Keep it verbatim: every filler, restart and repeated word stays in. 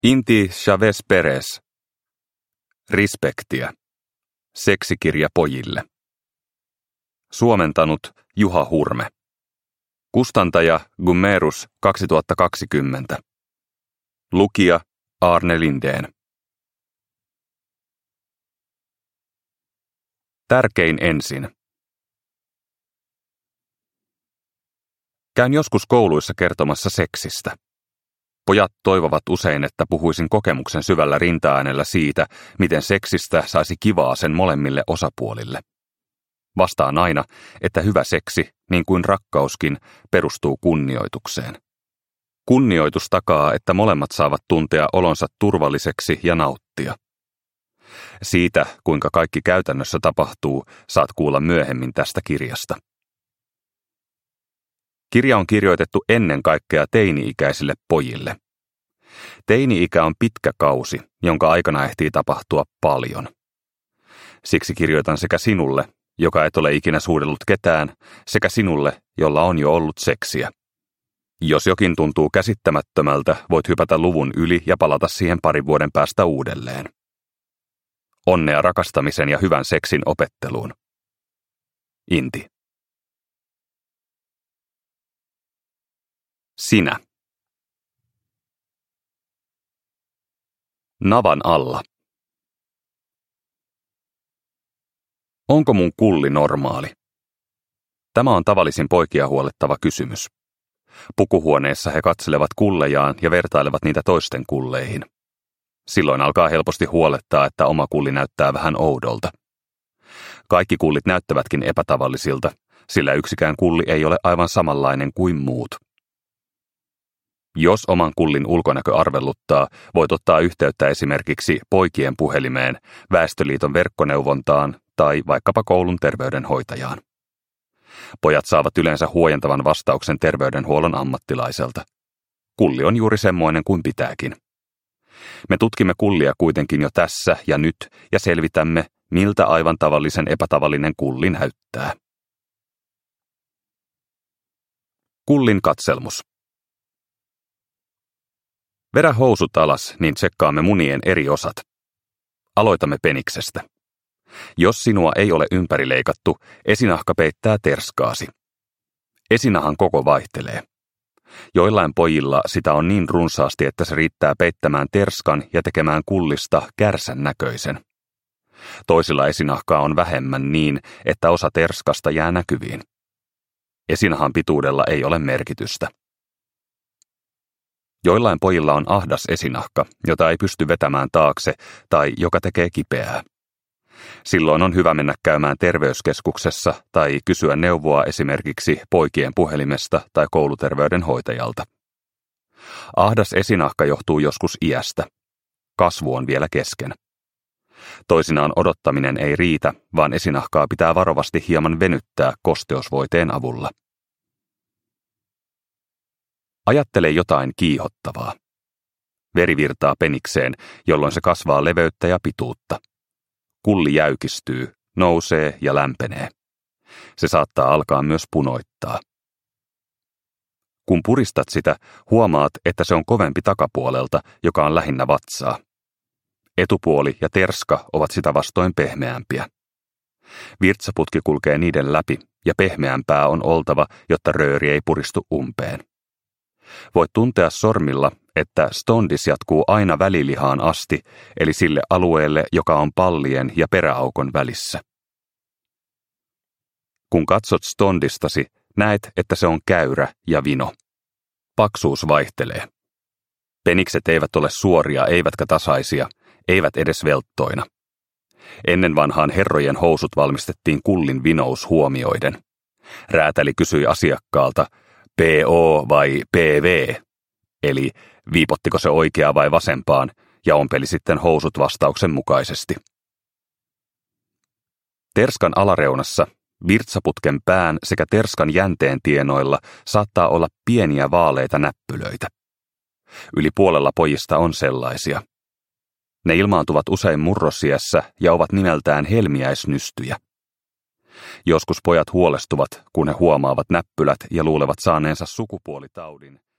Inti Chavez Perez. Respektiä. Seksikirja pojille. Suomentanut Juha Hurme. Kustantaja Gummerus kaksituhattakaksikymmentä. Lukija Arne Lindén. Tärkein ensin. Käyn joskus kouluissa kertomassa seksistä. Pojat toivovat usein, että puhuisin kokemuksen syvällä rintaäänellä siitä, miten seksistä saisi kivaa sen molemmille osapuolille. Vastaan aina, että hyvä seksi, niin kuin rakkauskin, perustuu kunnioitukseen. Kunnioitus takaa, että molemmat saavat tuntea olonsa turvalliseksi ja nauttia. Siitä, kuinka kaikki käytännössä tapahtuu, saat kuulla myöhemmin tästä kirjasta. Kirja on kirjoitettu ennen kaikkea teini-ikäisille pojille. Teini-ikä on pitkä kausi, jonka aikana ehtii tapahtua paljon. Siksi kirjoitan sekä sinulle, joka et ole ikinä suudellut ketään, sekä sinulle, jolla on jo ollut seksiä. Jos jokin tuntuu käsittämättömältä, voit hypätä luvun yli ja palata siihen parin vuoden päästä uudelleen. Onnea rakastamisen ja hyvän seksin opetteluun. Inti. Sinä. Navan alla. Onko mun kulli normaali? Tämä on tavallisin poikia huolettava kysymys. Pukuhuoneessa he katselevat kullejaan ja vertailevat niitä toisten kulleihin. Silloin alkaa helposti huolettaa, että oma kulli näyttää vähän oudolta. Kaikki kullit näyttävätkin epätavallisilta, sillä yksikään kulli ei ole aivan samanlainen kuin muut. Jos oman kullin ulkonäkö arveluttaa, voit ottaa yhteyttä esimerkiksi poikien puhelimeen, Väestöliiton verkkoneuvontaan tai vaikkapa koulun terveydenhoitajaan. Pojat saavat yleensä huojentavan vastauksen terveydenhuollon ammattilaiselta. Kulli on juuri semmoinen kuin pitääkin. Me tutkimme kullia kuitenkin jo tässä ja nyt ja selvitämme, miltä aivan tavallisen epätavallinen kulli näyttää. Kullin katselmus. Vedä housut alas, niin tsekkaamme munien eri osat. Aloitamme peniksestä. Jos sinua ei ole ympärileikattu, esinahka peittää terskaasi. Esinahan koko vaihtelee. Joillain pojilla sitä on niin runsaasti, että se riittää peittämään terskan ja tekemään kullista kärsän näköisen. Toisilla esinahkaa on vähemmän niin, että osa terskasta jää näkyviin. Esinahan pituudella ei ole merkitystä. Joillain pojilla on ahdas esinahka, jota ei pysty vetämään taakse tai joka tekee kipeää. Silloin on hyvä mennä käymään terveyskeskuksessa tai kysyä neuvoa esimerkiksi poikien puhelimesta tai kouluterveydenhoitajalta. Ahdas esinahka johtuu joskus iästä. Kasvu on vielä kesken. Toisinaan odottaminen ei riitä, vaan esinahkaa pitää varovasti hieman venyttää kosteusvoiteen avulla. Ajattele jotain kiihottavaa. Veri virtaa penikseen, jolloin se kasvaa leveyttä ja pituutta. Kulli jäykistyy, nousee ja lämpenee. Se saattaa alkaa myös punoittaa. Kun puristat sitä, huomaat, että se on kovempi takapuolelta, joka on lähinnä vatsaa. Etupuoli ja terska ovat sitä vastoin pehmeämpiä. Virtsaputki kulkee niiden läpi ja pehmeämpää on oltava, jotta rööri ei puristu umpeen. Voit tuntea sormilla, että stondis jatkuu aina välilihaan asti, eli sille alueelle, joka on pallien ja peräaukon välissä. Kun katsot stondistasi, näet, että se on käyrä ja vino. Paksuus vaihtelee. Penikset eivät ole suoria eivätkä tasaisia, eivät edes velttoina. Ennen vanhaan herrojen housut valmistettiin kullin vinous huomioiden. Räätäli kysyi asiakkaalta, P O vai P V, eli viipottiko se oikeaa vai vasempaan, ja ompeli sitten housut vastauksen mukaisesti. Terskan alareunassa, virtsaputken pään sekä terskan jänteen tienoilla saattaa olla pieniä vaaleita näppylöitä. Yli puolella pojista on sellaisia. Ne ilmaantuvat usein murrosiässä ja ovat nimeltään helmiäisnystyjä. Joskus pojat huolestuvat, kun he huomaavat näppylät ja luulevat saaneensa sukupuolitaudin.